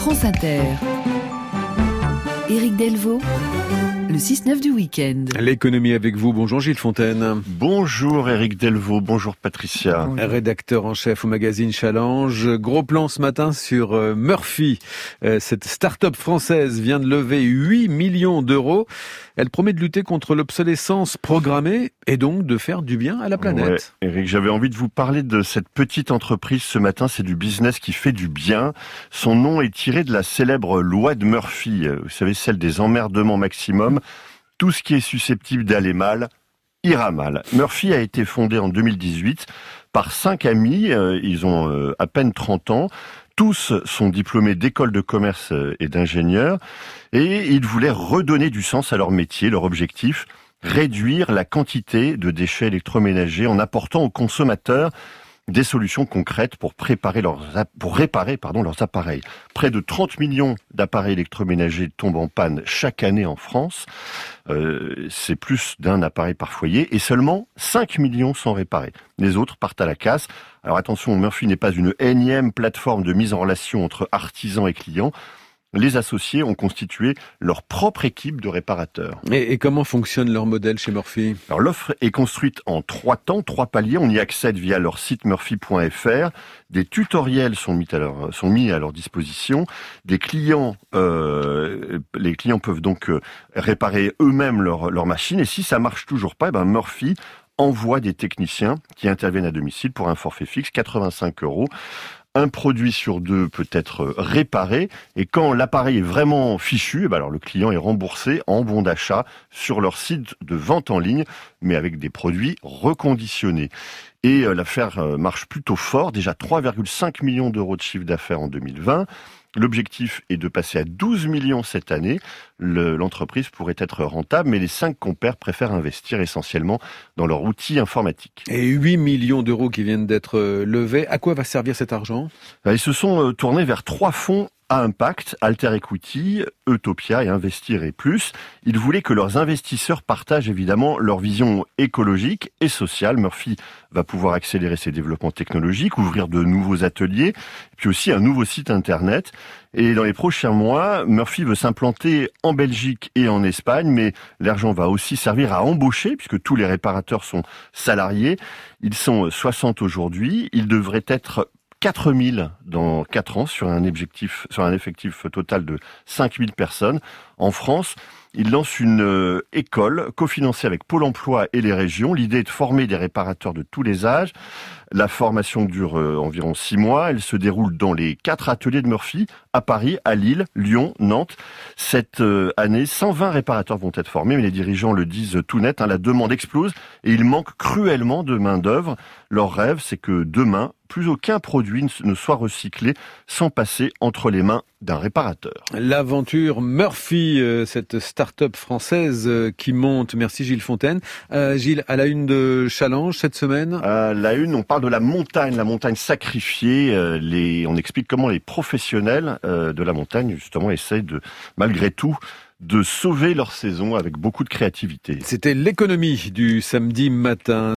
France Inter. Éric Delvaux, le 6-9 du week-end. L'économie avec vous. Bonjour Gilles Fontaine. Bonjour Éric Delvaux, bonjour Patricia. Bonjour. Rédacteur en chef au magazine Challenge. Gros plan ce matin sur Murphy. Cette start-up française vient de lever 8 millions d'euros. Elle promet de lutter contre l'obsolescence programmée et donc de faire du bien à la planète. Ouais, Éric, j'avais envie de vous parler de cette petite entreprise ce matin. C'est du business qui fait du bien. Son nom est tiré de la célèbre loi de Murphy. Vous savez, celle des emmerdements maximum. Tout ce qui est susceptible d'aller mal ira mal. Murphy a été fondé en 2018 par 5 amis. Ils ont à peine 30 ans. Tous sont diplômés d'écoles de commerce et d'ingénieurs. Et ils voulaient redonner du sens à leur métier. Leur objectif, réduire la quantité de déchets électroménagers en apportant aux consommateurs des solutions concrètes pour réparer leurs appareils. Près de 30 millions d'appareils électroménagers tombent en panne chaque année en France. C'est plus d'un appareil par foyer et seulement 5 millions sont réparés. Les autres partent à la casse. Alors attention, Murphy n'est pas une énième plateforme de mise en relation entre artisans et clients. Les associés ont constitué leur propre équipe de réparateurs. Et comment fonctionne leur modèle chez Murphy ? Alors l'offre est construite en 3 temps, 3 paliers. On y accède via leur site murphy.fr. Des tutoriels sont mis à leur disposition. Les clients peuvent donc réparer eux-mêmes leur machine. Et si ça marche toujours pas, Murphy envoie des techniciens qui interviennent à domicile pour un forfait fixe, 85 €. Un produit sur 2 peut être réparé et quand l'appareil est vraiment fichu, alors le client est remboursé en bon d'achat sur leur site de vente en ligne, mais avec des produits reconditionnés. Et l'affaire marche plutôt fort, déjà 3,5 millions d'euros de chiffre d'affaires en 2020. L'objectif est de passer à 12 millions cette année. L'entreprise pourrait être rentable, mais les 5 compères préfèrent investir essentiellement dans leur outil informatique. Et 8 millions d'euros qui viennent d'être levés, à quoi va servir cet argent ? Ils se sont tournés vers 3 fonds à impact, Alter Equity, Utopia et Investir et Plus. Ils voulaient que leurs investisseurs partagent évidemment leur vision écologique et sociale. Murphy va pouvoir accélérer ses développements technologiques, ouvrir de nouveaux ateliers, puis aussi un nouveau site internet. Et dans les prochains mois, Murphy veut s'implanter en Belgique et en Espagne, mais l'argent va aussi servir à embaucher, puisque tous les réparateurs sont salariés. Ils sont 60 aujourd'hui. Ils devraient être 4000 dans 4 ans sur un effectif total de 5000 personnes. En France, il lance une école cofinancée avec Pôle emploi et les régions. L'idée est de former des réparateurs de tous les âges. La formation dure environ 6 mois. Elle se déroule dans les 4 ateliers de Murphy, à Paris, à Lille, Lyon, Nantes. Cette année, 120 réparateurs vont être formés, mais les dirigeants le disent tout net, la demande explose et il manque cruellement de main-d'œuvre. Leur rêve, c'est que demain, plus aucun produit ne soit recyclé sans passer entre les mains d'un réparateur. L'aventure Murphy, cette start-up française qui monte. Merci Gilles Fontaine. Gilles, à la une de Challenge cette semaine. À la une, on parle de la montagne sacrifiée. On explique comment les professionnels de la montagne, justement, essayent malgré tout, de sauver leur saison avec beaucoup de créativité. C'était l'économie du samedi matin.